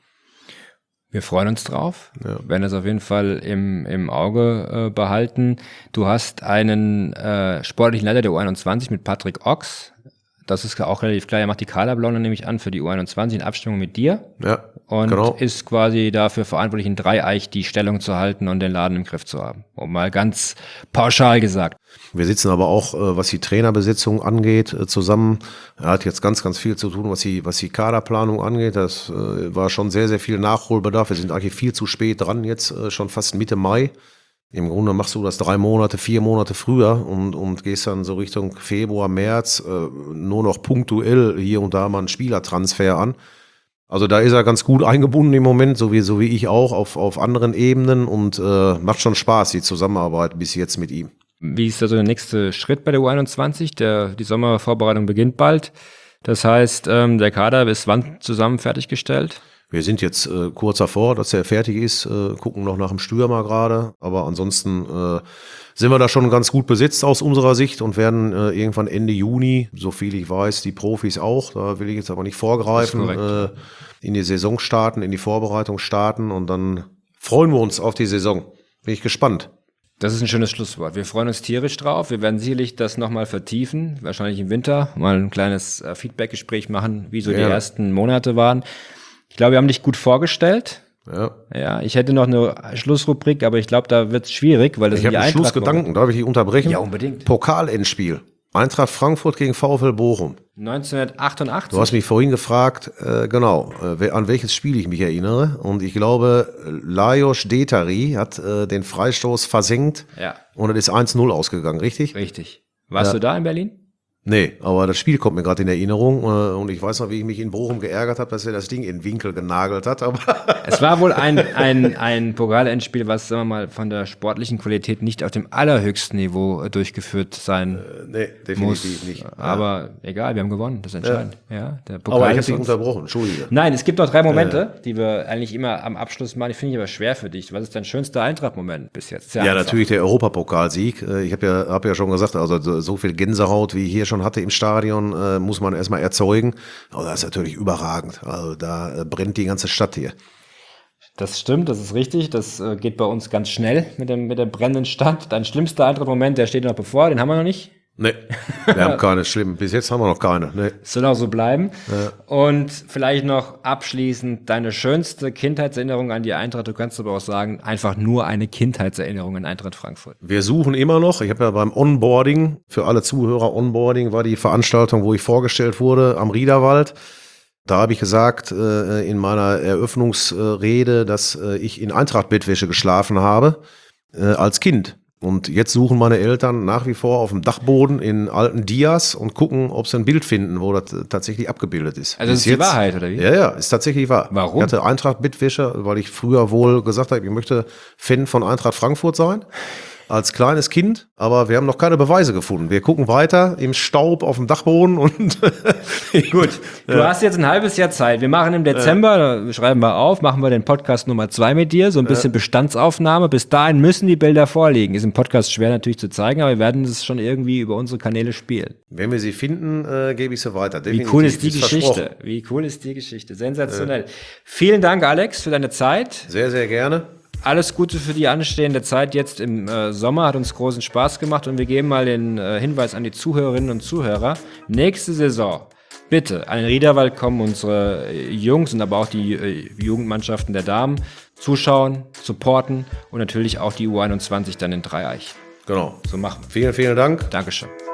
Wir freuen uns drauf, ja. Werden das auf jeden Fall im, im Auge äh, behalten. Du hast einen äh, sportlichen Leiter der U einundzwanzig mit Patrick Ochs. Das ist auch relativ klar, er macht die Kaderplanung nämlich an für die U einundzwanzig in Abstimmung mit dir. Ja, und genau. Ist quasi dafür verantwortlich, in Dreieich die Stellung zu halten und den Laden im Griff zu haben. Um mal ganz pauschal gesagt. Wir sitzen aber auch, was die Trainerbesetzung angeht, zusammen. Er hat jetzt ganz, ganz viel zu tun, was die, was die Kaderplanung angeht. Das war schon sehr, sehr viel Nachholbedarf. Wir sind eigentlich viel zu spät dran, jetzt schon fast Mitte Mai. Im Grunde machst du das drei Monate, vier Monate früher und, und gehst dann so Richtung Februar, März äh, nur noch punktuell hier und da mal einen Spielertransfer an. Also da ist er ganz gut eingebunden im Moment, so wie, so wie ich auch, auf, auf anderen Ebenen und äh, macht schon Spaß, die Zusammenarbeit bis jetzt mit ihm. Wie ist also der nächste Schritt bei der U einundzwanzig? Der, die Sommervorbereitung beginnt bald. Das heißt, ähm, der Kader ist wann zusammen fertiggestellt? Wir sind jetzt äh, kurz davor, dass er fertig ist, äh, gucken noch nach dem Stürmer gerade, aber ansonsten äh, sind wir da schon ganz gut besetzt aus unserer Sicht und werden äh, irgendwann Ende Juni, so viel ich weiß, die Profis auch, da will ich jetzt aber nicht vorgreifen, äh, in die Saison starten, in die Vorbereitung starten und dann freuen wir uns auf die Saison. Bin ich gespannt. Das ist ein schönes Schlusswort. Wir freuen uns tierisch drauf. Wir werden sicherlich das nochmal vertiefen, wahrscheinlich im Winter, mal ein kleines äh, Feedback-Gespräch machen, wie so ja. die ersten Monate waren. Ich glaube, wir haben dich gut vorgestellt. Ja. Ja, ich hätte noch eine Schlussrubrik, aber ich glaube, da wird es schwierig, weil das ich habe einen Schlussgedanken. Darf ich dich unterbrechen? Ja, unbedingt. Pokalendspiel. Eintracht Frankfurt gegen VfL Bochum. neunzehnhundertachtundachtzig. Du hast mich vorhin gefragt, äh, genau, äh, an welches Spiel ich mich erinnere. Und ich glaube, Lajos Detari hat äh, den Freistoß versenkt. Ja. Und es ist eins null ausgegangen, richtig? Richtig. Warst ja. du da in Berlin? Nee, aber das Spiel kommt mir gerade in Erinnerung äh, und ich weiß noch, wie ich mich in Bochum geärgert habe, dass er das Ding in den Winkel genagelt hat. Aber es war wohl ein, ein, ein Pokalendspiel, was, sagen wir mal, von der sportlichen Qualität nicht auf dem allerhöchsten Niveau durchgeführt sein äh, nee, definitiv muss. nicht. Aber ja. egal, wir haben gewonnen, das ist entscheidend. Ja. Ja, der Pokal aber ich habe dich unterbrochen, Entschuldige. Nein, es gibt noch drei Momente, äh. die wir eigentlich immer am Abschluss machen. Die finde ich aber schwer für dich. Was ist dein schönster Eintracht-Moment bis jetzt? Ja, ja natürlich der Europapokalsieg. Ich habe ja, hab ja schon gesagt, also so viel Gänsehaut, wie ich hier schon hatte im Stadion, äh, muss man erstmal erzeugen. Aber das ist natürlich überragend. Also da äh, brennt die ganze Stadt hier. Das stimmt, das ist richtig. Das äh, geht bei uns ganz schnell mit dem mit der brennenden Stadt. Dein schlimmster Eintracht-Moment, der steht noch bevor, den haben wir noch nicht. Nee, wir haben keine schlimmen. Bis jetzt haben wir noch keine. Nee. Soll auch so bleiben. Ja. Und vielleicht noch abschließend deine schönste Kindheitserinnerung an die Eintracht. Du kannst aber auch sagen, einfach nur eine Kindheitserinnerung an Eintracht Frankfurt. Wir suchen immer noch. Ich habe ja beim Onboarding, für alle Zuhörer, Onboarding war die Veranstaltung, wo ich vorgestellt wurde am Riederwald. Da habe ich gesagt äh, in meiner Eröffnungsrede, dass äh, ich in Eintracht-Bettwäsche geschlafen habe äh, als Kind. Und jetzt suchen meine Eltern nach wie vor auf dem Dachboden in alten Dias und gucken, ob sie ein Bild finden, wo das tatsächlich abgebildet ist. Also das ist die Wahrheit, oder wie? Ja, ja, ist tatsächlich wahr. Warum? Ich hatte Eintracht-Bettwäsche, weil ich früher wohl gesagt habe, ich möchte Fan von Eintracht Frankfurt sein. Als kleines Kind, aber wir haben noch keine Beweise gefunden. Wir gucken weiter im Staub auf dem Dachboden und gut. Du ja. hast jetzt ein halbes Jahr Zeit. Wir machen im Dezember, ja. schreiben wir auf, machen wir den Podcast Nummer zwei mit dir, so ein bisschen ja. Bestandsaufnahme. Bis dahin müssen die Bilder vorliegen. Ist im Podcast schwer natürlich zu zeigen, aber wir werden es schon irgendwie über unsere Kanäle spielen. Wenn wir sie finden, äh, gebe ich sie weiter. Definitiv. Wie cool ist die ist Geschichte? Wie cool ist die Geschichte? Sensationell. Ja. Vielen Dank, Alex, für deine Zeit. Sehr, sehr gerne. Alles Gute für die anstehende Zeit jetzt im äh, Sommer, hat uns großen Spaß gemacht und wir geben mal den äh, Hinweis an die Zuhörerinnen und Zuhörer. Nächste Saison, bitte, an den Riederwald kommen unsere äh, Jungs und aber auch die äh, Jugendmannschaften der Damen zuschauen, supporten und natürlich auch die U einundzwanzig dann in Dreieich. Genau. So machen wir. Vielen, vielen Dank. Dankeschön.